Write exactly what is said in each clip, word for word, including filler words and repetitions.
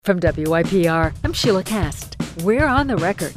From W Y P R, I'm Sheila Cast. We're on the record.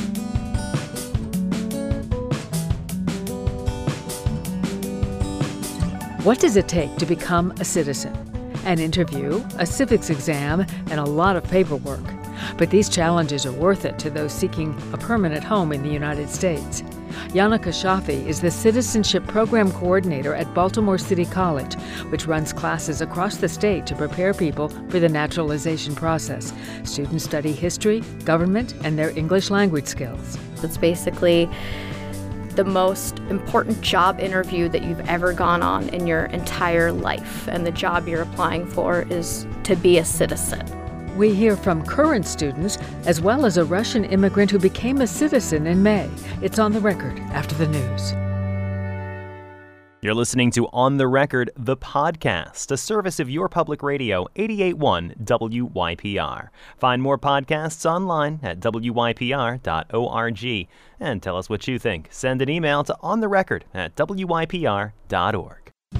What does it take to become a citizen? An interview, a civics exam, and a lot of paperwork. But these challenges are worth it to those seeking a permanent home in the United States. Yana Kashafi is the Citizenship Program Coordinator at Baltimore City College, which runs classes across the state to prepare people for the naturalization process. Students study history, government, and their English language skills. It's basically the most important job interview that you've ever gone on in your entire life, and the job you're applying for is to be a citizen. We hear from current students, as well as a Russian immigrant who became a citizen in May. It's On the Record after the news. You're listening to On the Record, the podcast, a service of your public radio, eighty-eight point one W Y P R. Find more podcasts online at W Y P R dot org. And tell us what you think. Send an email to ontherecord at W Y P R dot org.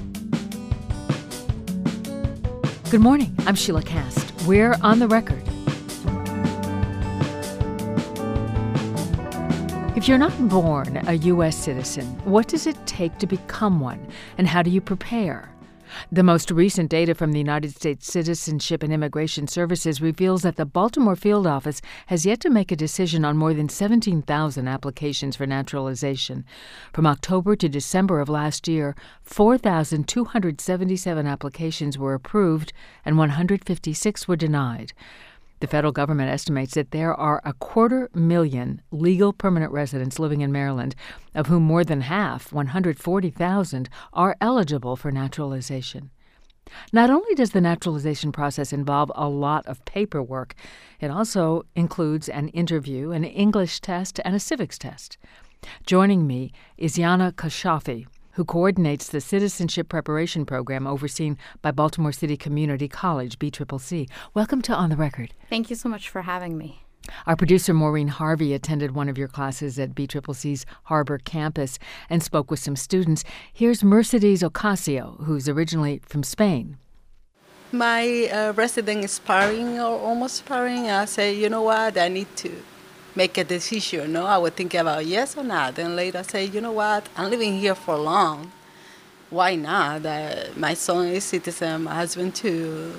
Good morning. I'm Sheila Cast. We're on the record. If you're not born a U S citizen, what does it take to become one, and how do you prepare? The most recent data from the United States Citizenship and Immigration Services reveals that the Baltimore field office has yet to make a decision on more than seventeen thousand applications for naturalization. From October to December of last year, four thousand two hundred seventy-seven applications were approved and one hundred fifty-six were denied. The federal government estimates that there are a quarter million legal permanent residents living in Maryland, of whom more than half, one hundred forty thousand, are eligible for naturalization. Not only does the naturalization process involve a lot of paperwork, it also includes an interview, an English test, and a civics test. Joining me is Yana Kashafi, who coordinates the Citizenship Preparation Program overseen by Baltimore City Community College, B C C C. Welcome to On the Record. Thank you so much for having me. Our producer, Maureen Harvey, attended one of your classes at B C C C's Harbor campus and spoke with some students. Here's Mercedes Ocasio, who's originally from Spain. My uh, resident is expiring or almost expiring. I say, you know what, I need to make a decision. No, I would think about yes or not. Then later I say, you know what, I'm living here for long. Why not? Uh, my son is citizen, my husband too.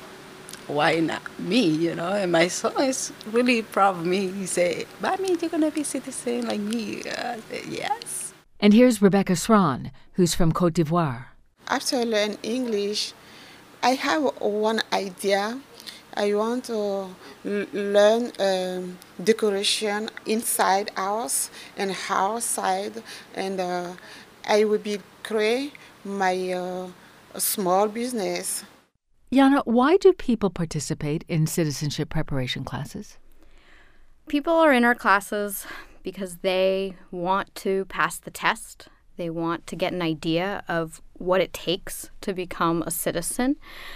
Why not me, you know? And my son is really proud of me. He said, but I mean, you're going to be citizen like me. I said, yes. And here's Rebecca Sran, who's from Cote d'Ivoire. After I learn English, I have one idea. I want to l- learn um, decoration inside house and outside, and uh, I will be create my uh, small business. Yana, why do people participate in citizenship preparation classes? People are in our classes because they want to pass the test. They want to get an idea of what it takes to become a citizen.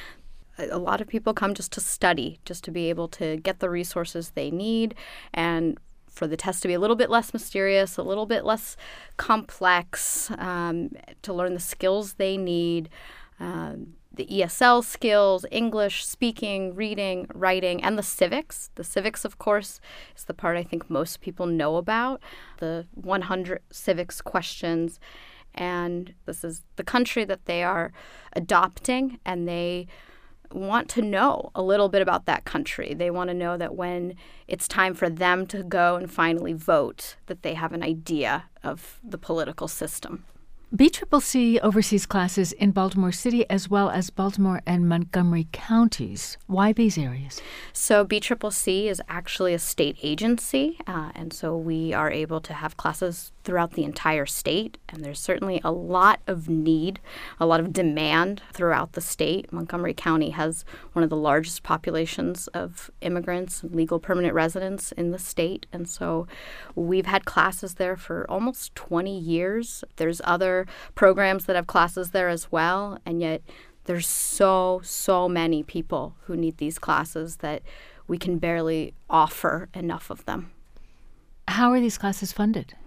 A lot of people come just to study, just to be able to get the resources they need, and for the test to be a little bit less mysterious, a little bit less complex, um, to learn the skills they need, um, the E S L skills, English, speaking, reading, writing, and the civics. The civics, of course, is the part I think most people know about, the one hundred civics questions. And this is the country that they are adopting, and they want to know a little bit about that country. They want to know that when it's time for them to go and finally vote, that they have an idea of the political system. B C C C oversees classes in Baltimore City as well as Baltimore and Montgomery counties. Why these areas? So B C C C is actually a state agency, uh, and so we are able to have classes throughout the entire state, and there's certainly a lot of need, a lot of demand throughout the state. Montgomery County has one of the largest populations of immigrants and legal permanent residents in the state, and so we've had classes there for almost twenty years. There's other programs that have classes there as well, and yet there's so, so many people who need these classes that we can barely offer enough of them. How are these classes funded?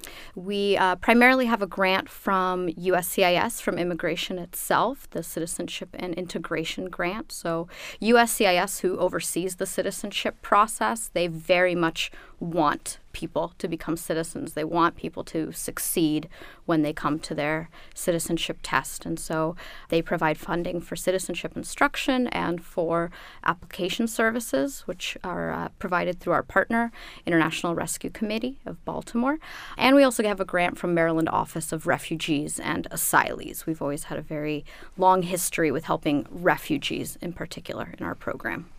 We uh, primarily have a grant from U S C I S, from immigration itself, the Citizenship and Integration Grant. So U S C I S, who oversees the citizenship process, they very much want people to become citizens. They want people to succeed when they come to their citizenship test. And so they provide funding for citizenship instruction and for application services, which are uh, provided through our partner, International Rescue Committee of Baltimore. And we also have a grant from Maryland Office of Refugees and Asylees. We've always had a very long history with helping refugees in particular in our program.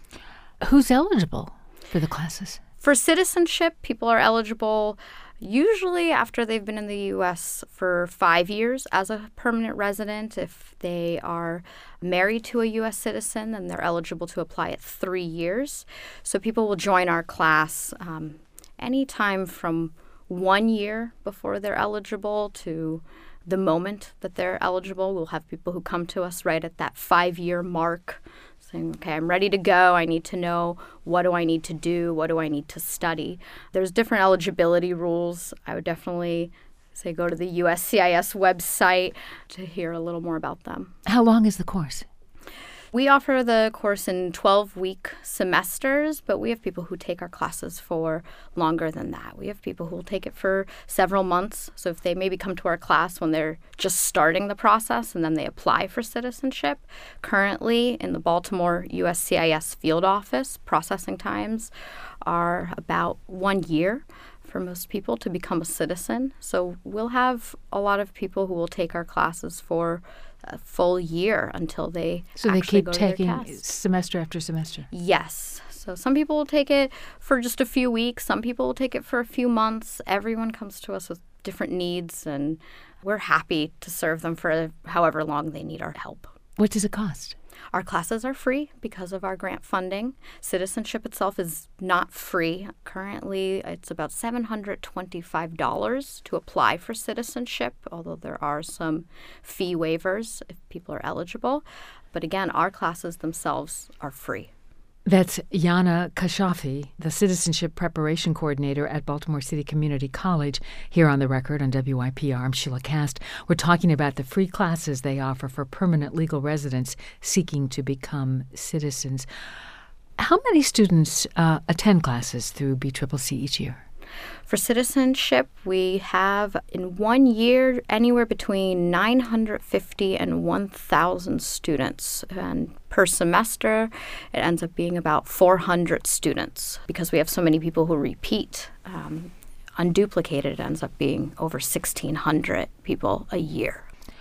Who's eligible for the classes? For citizenship, people are eligible usually after they've been in the U S for five years as a permanent resident. If they are married to a U S citizen, then they're eligible to apply at three years. So people will join our class um, anytime from one year before they're eligible to the moment that they're eligible. We'll have people who come to us right at that five-year mark saying, okay, I'm ready to go. I need to know, what do I need to do? What do I need to study? There's different eligibility rules. I would definitely say go to the U S C I S website to hear a little more about them. How long is the course? We offer the course in twelve-week semesters, but we have people who take our classes for longer than that. We have people who will take it for several months. So if they maybe come to our class when they're just starting the process and then they apply for citizenship, currently in the Baltimore U S C I S field office, processing times are about one year for most people to become a citizen. So we'll have a lot of people who will take our classes for a full year until they so they actually keep go to their taking test. semester after semester. Yes. So some people will take it for just a few weeks. Some people will take it for a few months. Everyone comes to us with different needs, and we're happy to serve them for however long they need our help. What does it cost? Our classes are free because of our grant funding. Citizenship itself is not free. Currently, it's about seven hundred twenty-five dollars to apply for citizenship, although there are some fee waivers if people are eligible. But again, our classes themselves are free. That's Yana Kashafi, the Citizenship Preparation Coordinator at Baltimore City Community College, here on The Record on W Y P R. I'm Sheila Cast. We're talking about the free classes they offer for permanent legal residents seeking to become citizens. How many students uh, attend classes through B C C C each year? For citizenship, we have in one year anywhere between nine hundred fifty and one thousand students. And per semester, it ends up being about four hundred students because we have so many people who repeat. Um, unduplicated, it ends up being over sixteen hundred people a year.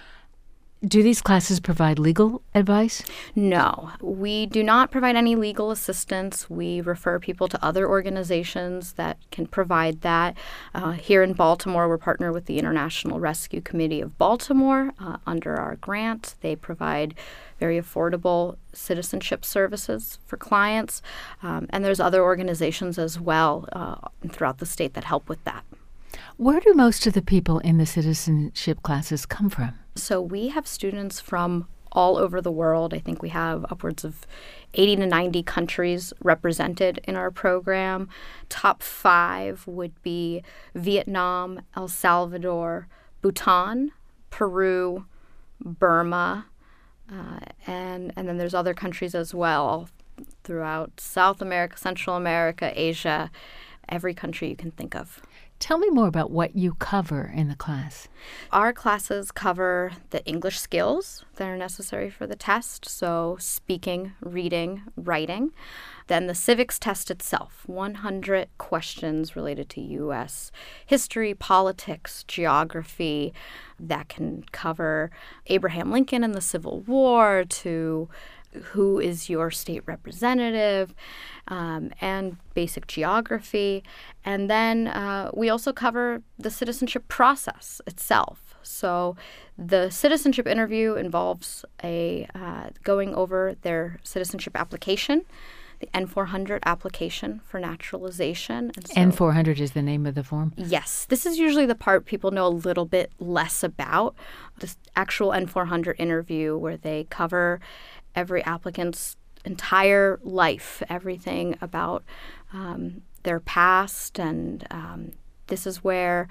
Do these classes provide legal advice? No, we do not provide any legal assistance. We refer people to other organizations that can provide that. Uh, here in Baltimore, we're partnered with the International Rescue Committee of Baltimore uh, under our grant. They provide very affordable citizenship services for clients. Um, and there's other organizations as well uh, throughout the state that help with that. Where do most of the people in the citizenship classes come from? So we have students from all over the world. I think we have upwards of eighty to ninety countries represented in our program. Top five would be Vietnam, El Salvador, Bhutan, Peru, Burma, uh, and, and then there's other countries as well throughout South America, Central America, Asia, every country you can think of. Tell me more about what you cover in the class. Our classes cover the English skills that are necessary for the test, so speaking, reading, writing. Then the civics test itself, one hundred questions related to U S history, politics, geography. That can cover Abraham Lincoln and the Civil War to who is your state representative, um, and basic geography. And then uh, we also cover the citizenship process itself. So the citizenship interview involves a uh, going over their citizenship application, the N four hundred application for naturalization. And so, N four hundred is the name of the form? Yes. This is usually the part people know a little bit less about, the actual N four hundred interview where they cover every applicant's entire life, everything about um, their past. And um, this is where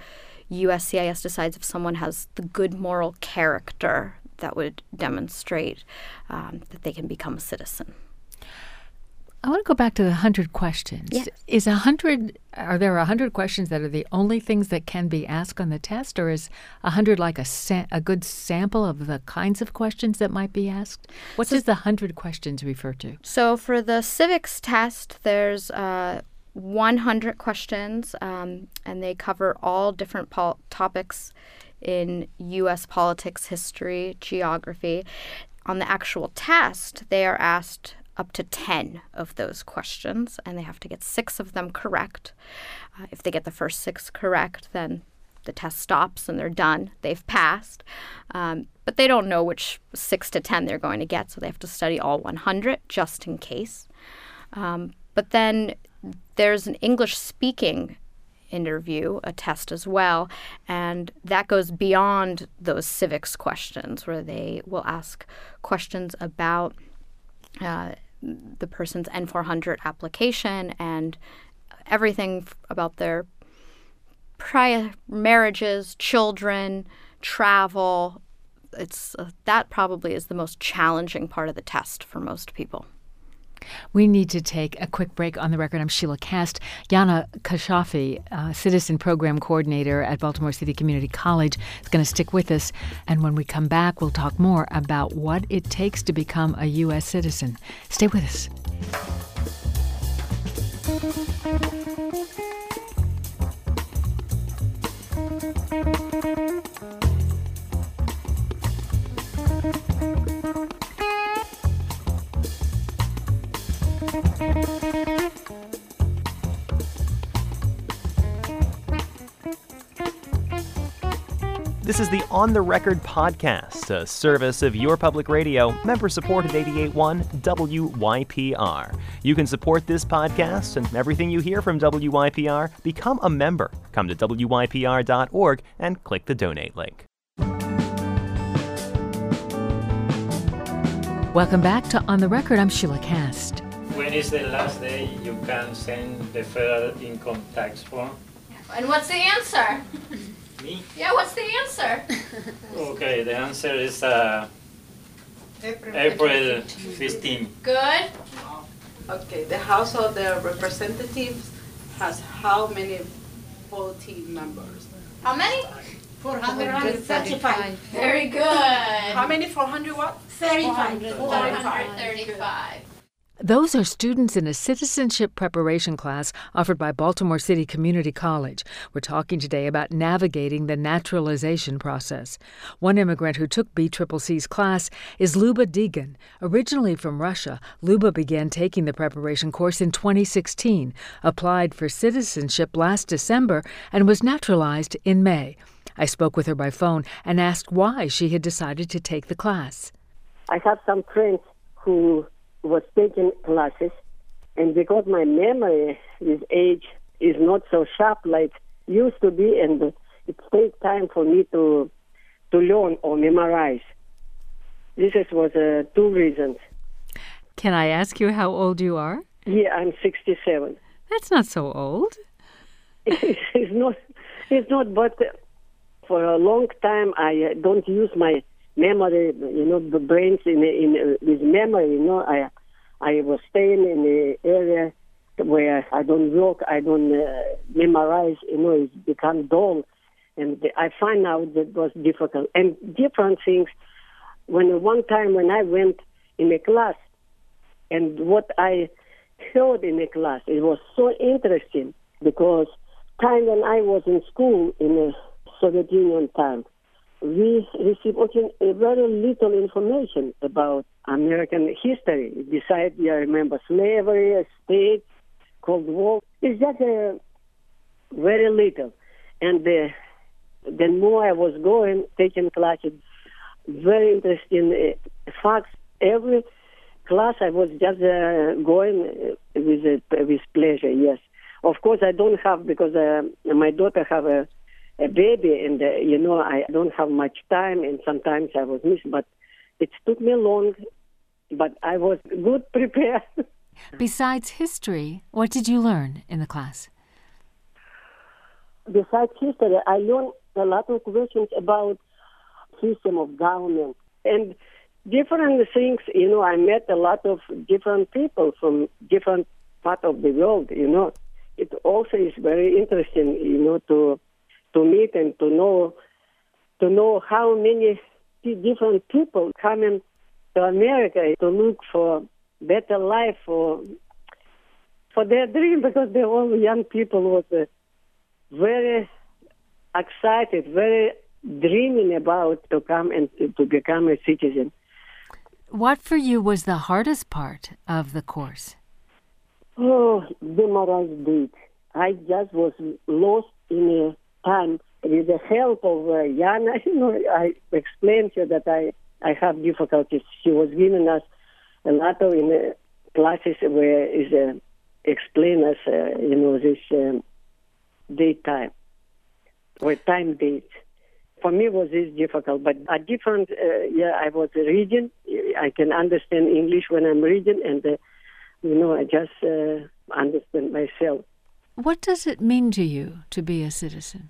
U S C I S decides if someone has the good moral character that would demonstrate um, that they can become a citizen. I want to go back to the one hundred questions. Yes. Is one hundred, are there one hundred questions that are the only things that can be asked on the test, or is one hundred like a sa- a good sample of the kinds of questions that might be asked? What so, does the one hundred questions refer to? So for the civics test, there's uh, one hundred questions, um, and they cover all different pol- topics in U S politics, history, geography. On the actual test, they are asked up to ten of those questions, and they have to get six of them correct. Uh, if they get the first six correct, then the test stops and they're done. They've passed. Um, but they don't know which six to ten they're going to get, so they have to study all one hundred just in case. Um, but then there's an English speaking interview, a test as well, and that goes beyond those civics questions, where they will ask questions about uh, the person's N four hundred application and everything f- about their prior marriages, children, travel. It's uh, that probably is the most challenging part of the test for most people. We need to take a quick break. On the record, I'm Sheila Kast. Yana Kashafi, uh, Citizen Program Coordinator at Baltimore City Community College, is going to stick with us. And when we come back, we'll talk more about what it takes to become a U S citizen. Stay with us. This is the On the Record podcast, a service of your public radio, member-supported eighty-eight point one W Y P R. You can support this podcast and everything you hear from W Y P R. Become a member. Come to W Y P R dot org and click the donate link. Welcome back to On the Record. I'm Sheila Kast. When is the last day you can send the federal income tax form? And what's the answer? Me? Yeah, what's the answer? Okay, the answer is uh, April fifteenth. Good. Okay, the House of the Representatives has how many voting members? How many? four hundred thirty-five. Very good. How many? four hundred what? thirty-five. four hundred thirty-five. Those are students in a citizenship preparation class offered by Baltimore City Community College. We're talking today about navigating the naturalization process. One immigrant who took B C C C's class is Luba Degan. Originally from Russia, Luba began taking the preparation course in twenty sixteen, applied for citizenship last December, and was naturalized in May. I spoke with her by phone and asked why she had decided to take the class. I have some friends who was taking classes, and because my memory with age is not so sharp like used to be, and it takes time for me to to learn or memorize. This is, was uh, two reasons. Can I ask you how old you are? Yeah, I'm sixty-seven. That's not so old. It's not, it's not, but for a long time I uh, don't use my memory, you know, the brains in in with memory. You know, I I was staying in the area where I don't work, I don't uh, memorize. You know, it's become dull, and I find out that it was difficult and different things. When one time when I went in a class, and what I heard in a class, it was so interesting because time when I was in school in the Soviet Union time, we received okay, very little information about American history. Besides, I remember slavery, state, Cold War. It's just uh, very little. And uh, the more I was going, taking classes, very interesting uh, facts. Every class I was just uh, going uh, with uh, with pleasure. Yes, of course I don't have because uh, my daughter have a. a baby, and uh, you know, I don't have much time, and sometimes I was missed, but it took me long, but I was good prepared. Besides history, what did you learn in the class? besides history, I learned a lot of questions about system of government and different things. You know, I met a lot of different people from different parts of the world. You know, it also is very interesting. You know, to to meet and to know to know how many different people coming to America to look for better life for for their dream, because they're all young people was uh, very excited, very dreaming about to come and to, to become a citizen. What for you was the hardest part of the course? Oh, memorized date. I just was lost in a time. With the help of uh, Yana, you know, I explained to her that I, I have difficulties. She was giving us a lot of in uh, classes where is uh, explain us, uh, you know, this um, date time or time date. For me, was this difficult, but a different. Uh, yeah, I was reading. I can understand English when I'm reading, and uh, you know, I just uh, understand myself. What does it mean to you to be a citizen?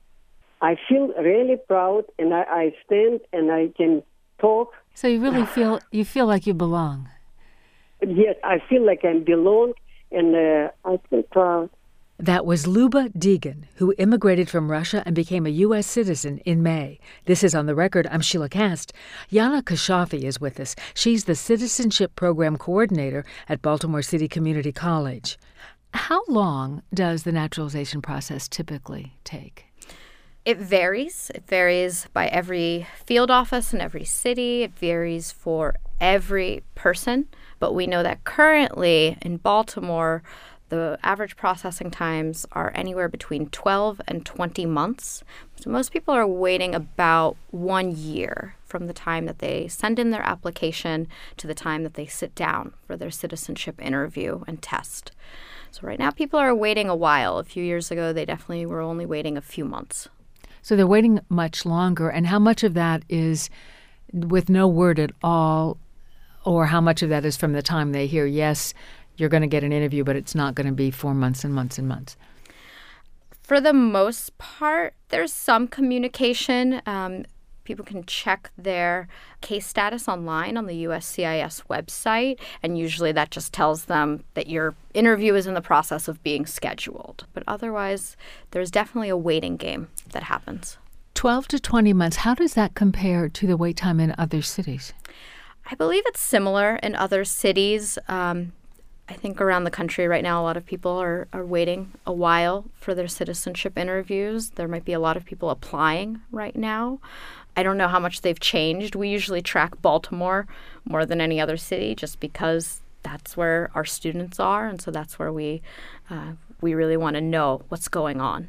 I feel really proud, and I, I stand and I can talk. So you really feel you feel like you belong. Yes, I feel like I belong, and uh, I feel proud. That was Luba Deegan, who immigrated from Russia and became a U S citizen in May. This is On the Record. I'm Sheila Kast. Yana Kashafi is with us. She's the Citizenship Program Coordinator at Baltimore City Community College. How long does the naturalization process typically take? It varies. It varies by every field office in every city. It varies for every person. But we know that currently in Baltimore, the average processing times are anywhere between twelve and twenty months. So most people are waiting about one year from the time that they send in their application to the time that they sit down for their citizenship interview and test. So right now people are waiting a while. A few years ago, they definitely were only waiting a few months. So they're waiting much longer. And how much of that is with no word at all, or how much of that is from the time they hear, yes, you're going to get an interview, but it's not going to be for months and months and months? For the most part, there's some communication. Um, people can check their case status online on the U S C I S website, and usually that just tells them that your interview is in the process of being scheduled. But otherwise, there's definitely a waiting game that happens. twelve to twenty months, how does that compare to the wait time in other cities? I believe it's similar in other cities. Um, I think around the country right now, a lot of people are, are waiting a while for their citizenship interviews. There might be a lot of people applying right now. I don't know how much they've changed. We usually track Baltimore more than any other city just because that's where our students are, and so that's where we uh, we really want to know what's going on.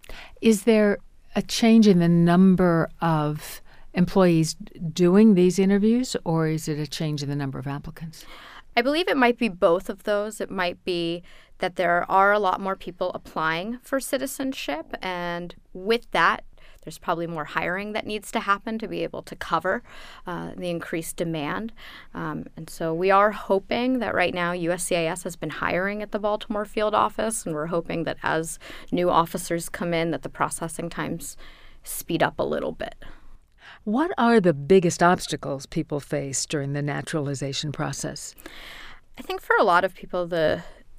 Is there a change in the number of employees doing these interviews, or is it a change in the number of applicants? I believe it might be both of those. It might be that there are a lot more people applying for citizenship, and with that, there's probably more hiring that needs to happen to be able to cover uh, the increased demand. Um, and so we are hoping that right now U S C I S has been hiring at the Baltimore field office, and we're hoping that as new officers come in that the processing times speed up a little bit. What are the biggest obstacles people face during the naturalization process? I think for a lot of people, the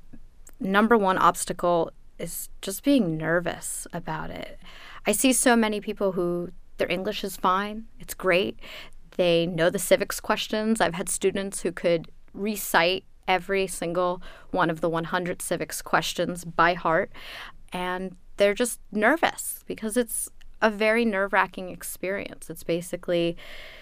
number one obstacle is just being nervous about it. I see so many people who their English is fine. It's great. They know the civics questions. I've had students who could recite every single one of the one hundred civics questions by heart, and they're just nervous because it's a very nerve-wracking experience. It's basically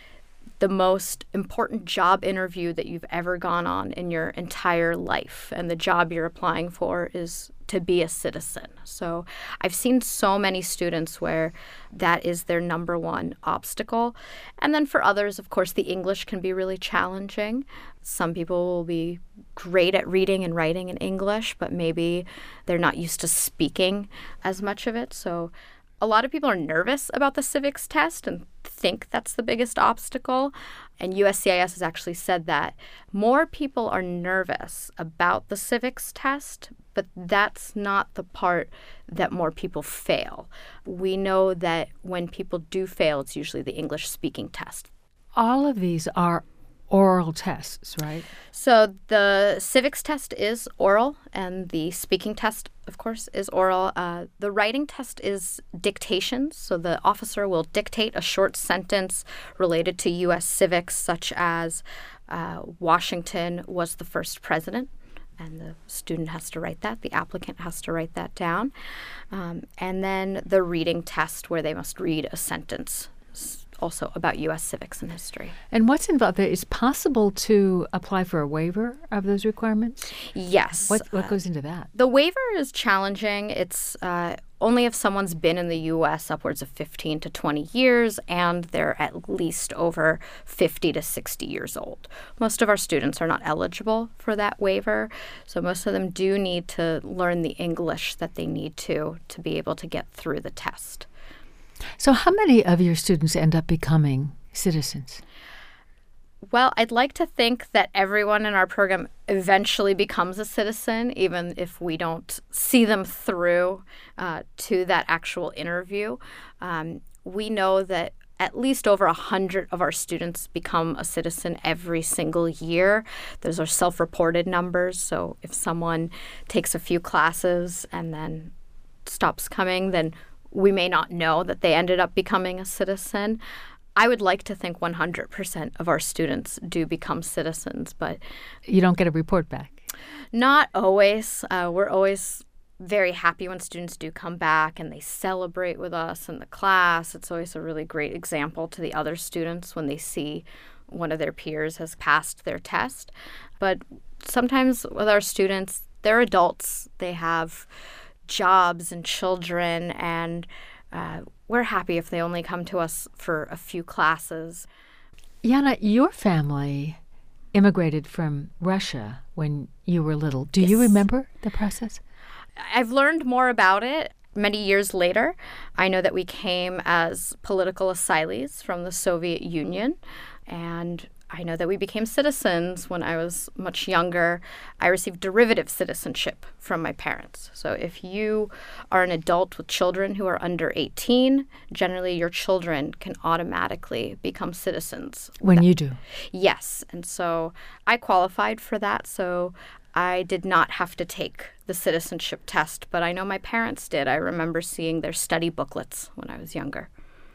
the most important job interview that you've ever gone on in your entire life. And the job you're applying for is to be a citizen. So I've seen so many students where that is their number one obstacle. And then for others, of course, the English can be really challenging. Some people will be great at reading and writing in English, but maybe they're not used to speaking as much of it. So a lot of people are nervous about the civics test and think that's the biggest obstacle. And U S C I S has actually said that more people are nervous about the civics test But that's not the part that more people fail. We know that when people do fail, it's usually the English speaking test. All of these are oral tests, right? So the civics test is oral, and the speaking test, of course, is oral. Uh, the writing test is dictation. So the officer will dictate a short sentence related to U S civics, such as uh, Washington was the first president. And the student has to write that. The applicant has to write that down. Um, and then the reading test, where they must read a sentence also about U S civics and history. And what's involved there? Is it possible to apply for a waiver of those requirements? Yes. What, what uh, goes into that? The waiver is challenging. It's uh, only if someone's been in the U S upwards of fifteen to twenty years and they're at least over fifty to sixty years old. Most of our students are not eligible for that waiver, so most of them do need to learn the English that they need to to be able to get through the test. So how many of your students end up becoming citizens? Well, I'd like to think that everyone in our program eventually becomes a citizen, even if we don't see them through uh, to that actual interview. Um, we know that at least over one hundred of our students become a citizen every single year. Those are self-reported numbers, so if someone takes a few classes and then stops coming, then we may not know that they ended up becoming a citizen. I would like to think one hundred percent of our students do become citizens, but you don't get a report back? Not always. Uh, we're always very happy when students do come back and they celebrate with us in the class. It's always a really great example to the other students when they see one of their peers has passed their test. But sometimes with our students, they're adults. They have jobs and children, and uh, we're happy if they only come to us for a few classes. Yana, your family immigrated from Russia when you were little. Do Yes. you remember the process? I've learned more about it many years later. I know that we came as political asylees from the Soviet Union, and I know that we became citizens when I was much younger. I received derivative citizenship from my parents. So if you are an adult with children who are under eighteen, generally your children can automatically become citizens. When That- you do? Yes. And so I qualified for that. So I did not have to take the citizenship test, but I know my parents did. I remember seeing their study booklets when I was younger.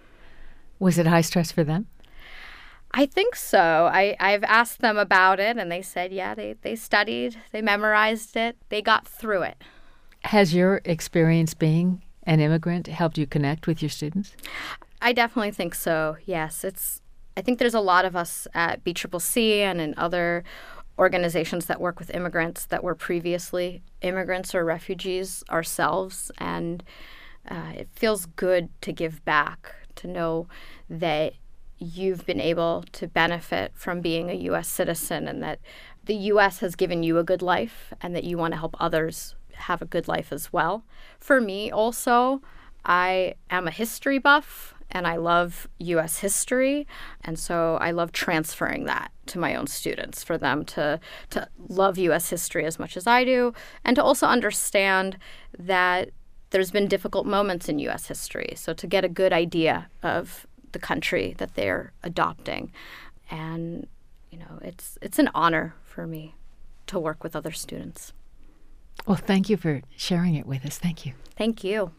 Was it high stress for them? I think so. I, I've asked them about it, and they said, yeah, they, they studied, they memorized it, they got through it. Has your experience being an immigrant helped you connect with your students? I definitely think so, yes. It's. I think there's a lot of us at B C C C and in other organizations that work with immigrants that were previously immigrants or refugees ourselves, and uh, it feels good to give back, to know that you've been able to benefit from being a U S citizen and that the U S has given you a good life and that you want to help others have a good life as well. For me also, I am a history buff and I love U S history, and so I love transferring that to my own students for them to, to love U S history as much as I do, and to also understand that there's been difficult moments in U S history, so to get a good idea of the country that they're adopting. And, you know, it's it's an honor for me to work with other students. Well, thank you for sharing it with us. Thank you. Thank you.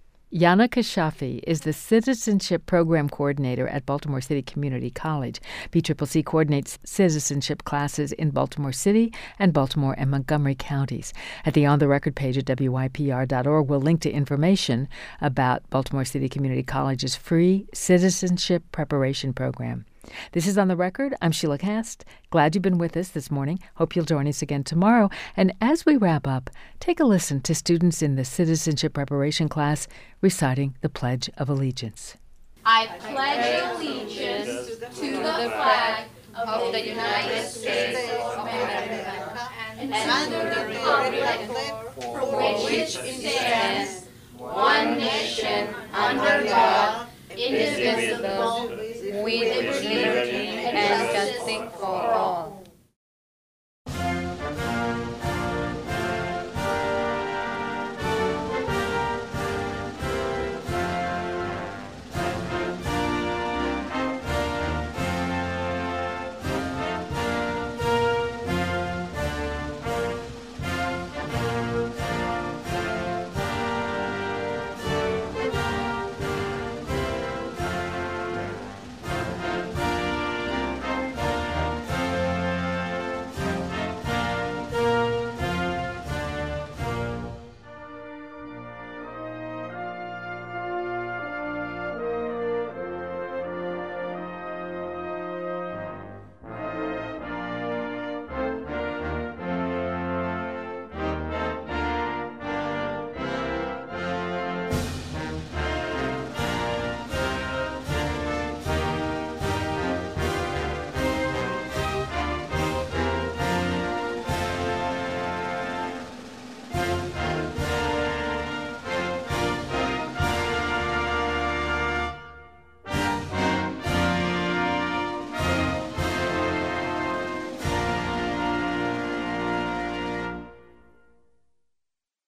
Yana Kashafi is the Citizenship Program Coordinator at Baltimore City Community College. B C C C coordinates citizenship classes in Baltimore City and Baltimore and Montgomery counties. At the On the Record page at W Y P R dot org, we'll link to information about Baltimore City Community College's free citizenship preparation program. This is On the Record. I'm Sheila Cast. Glad you've been with us this morning. Hope you'll join us again tomorrow. And as we wrap up, take a listen to students in the citizenship preparation class reciting the Pledge of Allegiance. I pledge allegiance to the flag of the United States of America and to the republic for which it stands, one nation, under God, indivisible, with liberty and justice for all.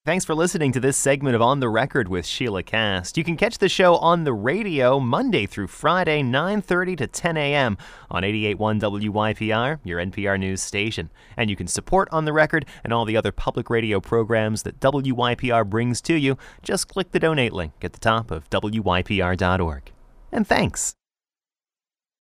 Thanks for listening to this segment of On the Record with Sheila Cast. You can catch the show on the radio Monday through Friday, nine thirty to ten a.m. on eighty-eight point one W Y P R, your N P R news station. And you can support On the Record and all the other public radio programs that W Y P R brings to you. Just click the donate link at the top of W Y P R dot org. And thanks.